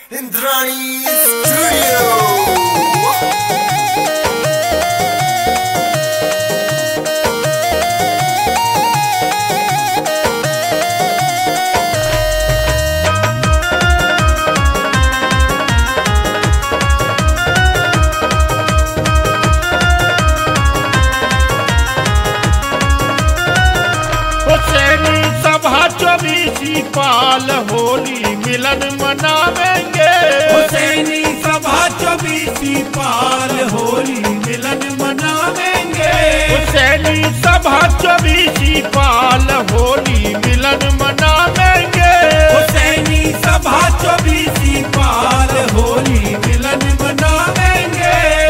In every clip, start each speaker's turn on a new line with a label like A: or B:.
A: Indrani studio.
B: Husaini सभा 24 पाल होली मिलन मनावेंगे।
C: हुसैनी सभा 24 पाल होली मिलन मनावेंगे।
B: हुसैनी सभा 24 पाल होली मिलन मनावेंगे।
C: हुसैनी सभा 24 पाल होली मिलन मनावेंगे।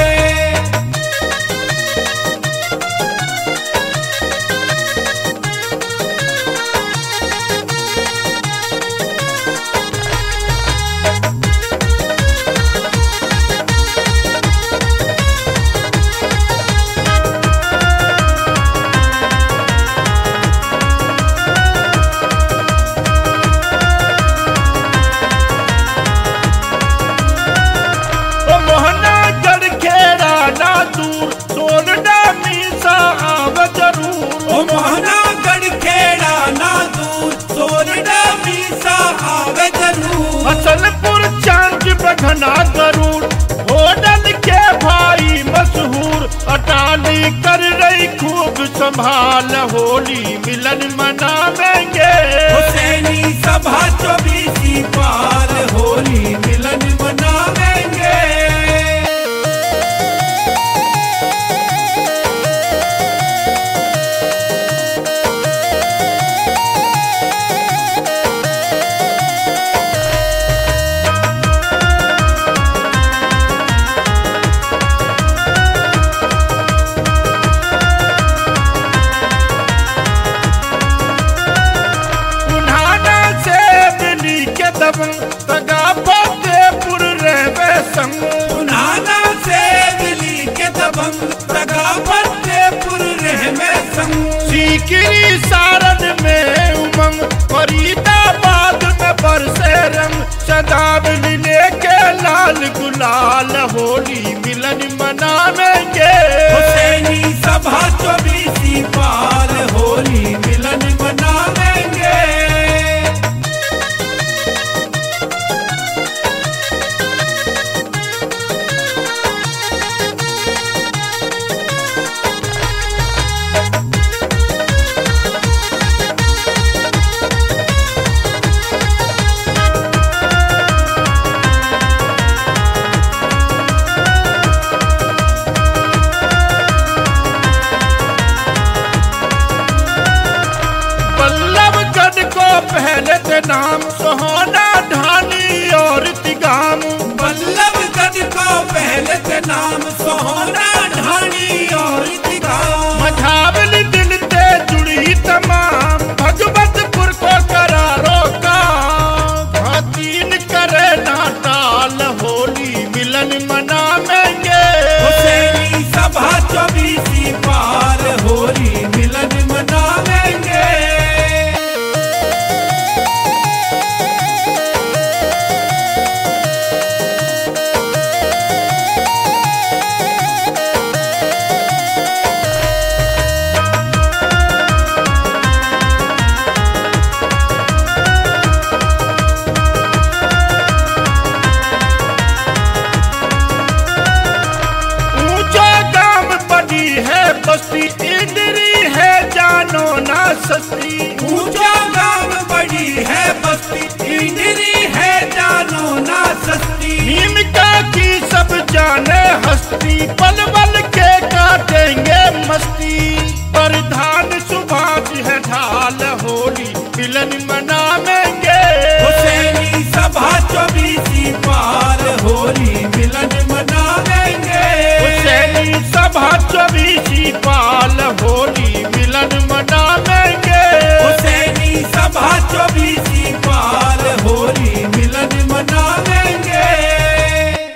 B: ओ मोहनागढ़ खेड़ा ना दूर सोरडा मीसा आवे जरूर। हसनपुर चांद बघना गरूर होडल के भाई मशहूर। अटाली कर रही खूब संभाल होली मिलन मनावेंगे।
C: हुसैनी सभा 24 पाल होली मिलन मनावेंगे।
B: तगा फतेहपुर रहवे संग।
C: उन्हाना से दिल्ली के दबंग तगा फतेहपुर रहवे संग।
B: सीकरी सारण में उमंग फरीदाबाद में बरसे रंग। सदावली लेके लाल गुलाल होली मिलन मनावेंगे।
C: हुसैनी सभा 24 पाल होली मिलन मनावेंगे।
B: पहले ते नाम सोहना ढानी और तिगाम।
C: बल्लभगढ़ को पहले ते नाम सोहना ढानी और तिगाम।
B: मझावली दिल ते जुड़ी तमाम भगवतपुर को करारो का। तीन करे ना टाल होली मिलन मनावेंगे।
C: हुसैनी सभा 24 पाल होली मिलन मनावेंगे।
B: बस्ती इंदरी है जानो ना सस्ती।